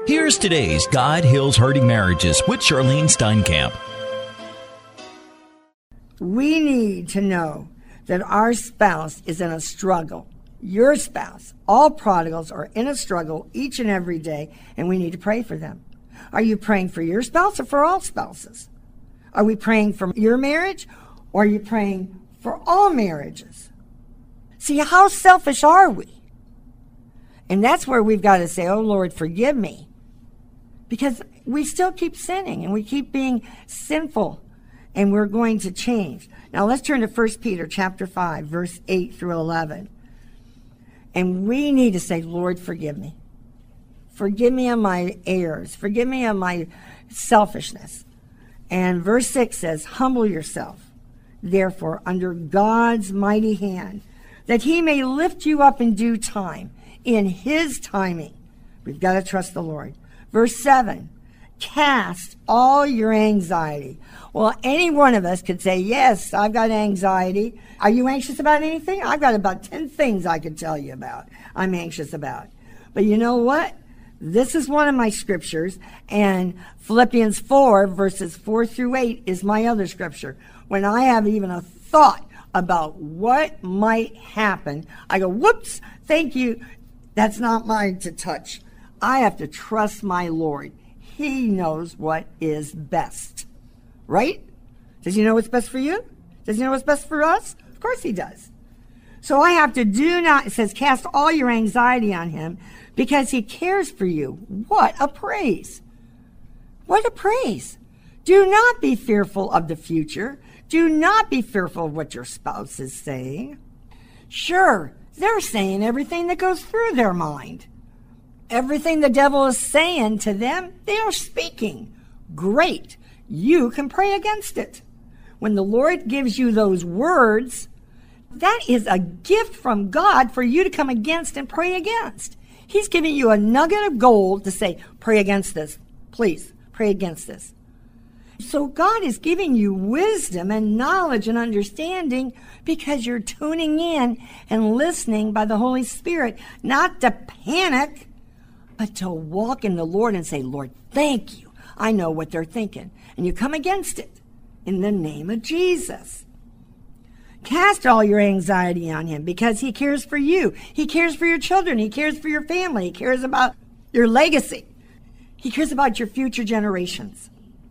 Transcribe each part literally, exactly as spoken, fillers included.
Here's today's God Heals Hurting Marriages with Charlene Steinkamp. We need to know that our spouse is in a struggle. Your spouse, all prodigals are in a struggle each and every day, and we need to pray for them. Are you praying for your spouse or for all spouses? Are we praying for your marriage, or are you praying for all marriages? See, how selfish are we? And that's where we've got to say, oh, Lord, forgive me. Because we still keep sinning, and we keep being sinful, and we're going to change. Now, let's turn to First Peter chapter five, verse eight through eleven. And we need to say, Lord, forgive me. Forgive me of my errors. Forgive me of my selfishness. And verse six says, humble yourself, therefore, under God's mighty hand, that he may lift you up in due time, in his timing. We've got to trust the Lord. Verse seven, cast all your anxiety. Well, any one of us could say, yes, I've got anxiety. Are you anxious about anything? I've got about ten things I could tell you about I'm anxious about. But you know what? This is one of my scriptures, and Philippians four, verses four through eight is my other scripture. When I have even a thought about what might happen, I go, whoops, thank you. That's not mine to touch. I have to trust my Lord. He knows what is best. Right? Does he know what's best for you? Does he know what's best for us? Of course he does. So I have to do not, it says, cast all your anxiety on him because he cares for you. What a praise. What a praise. Do not be fearful of the future. Do not be fearful of what your spouse is saying. Sure, they're saying everything that goes through their mind. Everything the devil is saying to them, they are speaking. Great. You can pray against it. When the Lord gives you those words, that is a gift from God for you to come against and pray against. He's giving you a nugget of gold to say, pray against this. Please, pray against this. So God is giving you wisdom and knowledge and understanding because you're tuning in and listening by the Holy Spirit, not to panic, but to walk in the Lord and say, Lord, thank you. I know what they're thinking. And you come against it in the name of Jesus. Cast all your anxiety on him because he cares for you. He cares for your children. He cares for your family. He cares about your legacy. He cares about your future generations.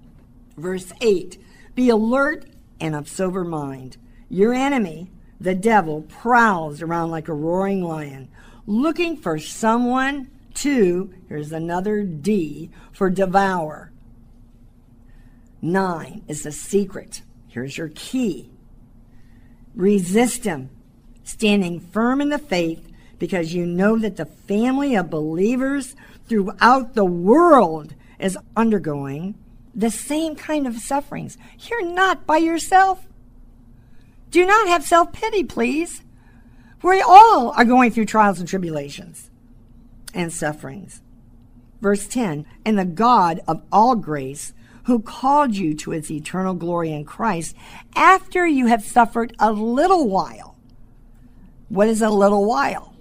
Verse eight, be alert and of sober mind. Your enemy, the devil, prowls around like a roaring lion, looking for someone to, here's another D, for devour. Nine is the secret. Here's your key. Resist him, standing firm in the faith, because you know that the family of believers throughout the world is undergoing the same kind of sufferings. You're not by yourself. Do not have self-pity, please. We all are going through trials and tribulations and sufferings. Verse ten, and the God of all grace, who called you to his eternal glory in Christ, after you have suffered a little while. What is a little while?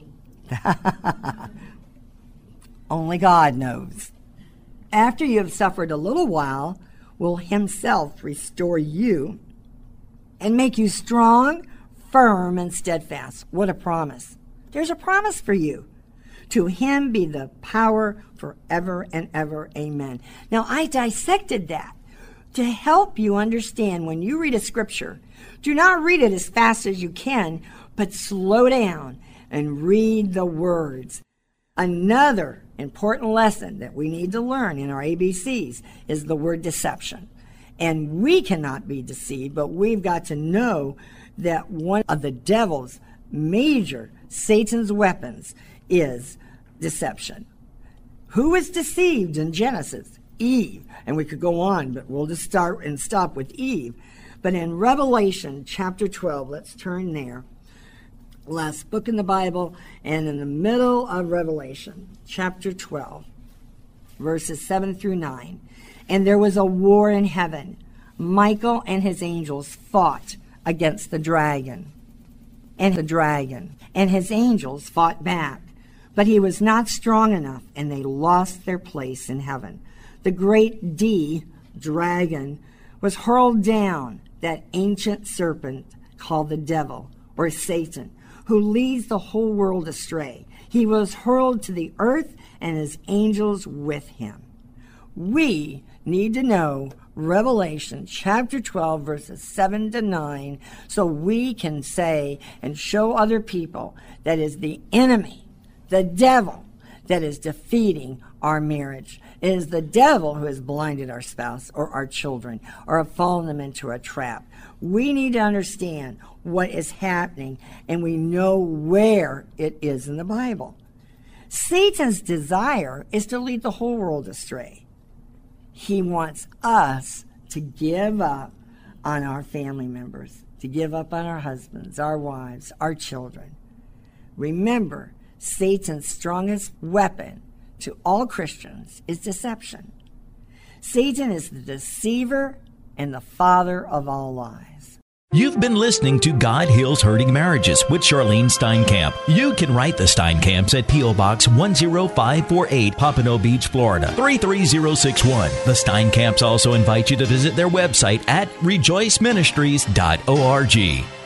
Only God knows. After you have suffered a little while, will himself restore you and make you strong, firm, and steadfast. What a promise. There's a promise for you. To him be the power forever and ever. Amen. Now, I dissected that to help you understand when you read a scripture, do not read it as fast as you can, but slow down and read the words. Another important lesson that we need to learn in our A B Cs is the word deception. And we cannot be deceived, but we've got to know that one of the devil's major, Satan's weapons, is deception. Who is deceived in Genesis? Eve. And we could go on, but we'll just start and stop with Eve. But in Revelation chapter twelve, let's turn there. Last book in the Bible, and in the middle of Revelation, chapter twelve, verses seven through nine. And there was a war in heaven. Michael and his angels fought against the dragon. And the dragon and his angels fought back. But he was not strong enough, and they lost their place in heaven. The great D, dragon, was hurled down, that ancient serpent called the devil, or Satan, who leads the whole world astray. He was hurled to the earth, and his angels with him. We need to know Revelation chapter twelve, verses seven to nine, so we can say and show other people that is the enemy, the devil, that is defeating our marriage. It is the devil who has blinded our spouse or our children or have fallen them into a trap. We need to understand what is happening, and we know where it is in the Bible. Satan's desire is to lead the whole world astray. He wants us to give up on our family members, to give up on our husbands, our wives, our children. Remember, Satan's strongest weapon to all Christians is deception. Satan is the deceiver and the father of all lies. You've been listening to God Heals Hurting Marriages with Charlene Steinkamp. You can write the Steinkamps at P O. Box one zero five four eight, Pompano Beach, Florida, three three zero six one. The Steinkamps also invite you to visit their website at rejoice ministries dot org.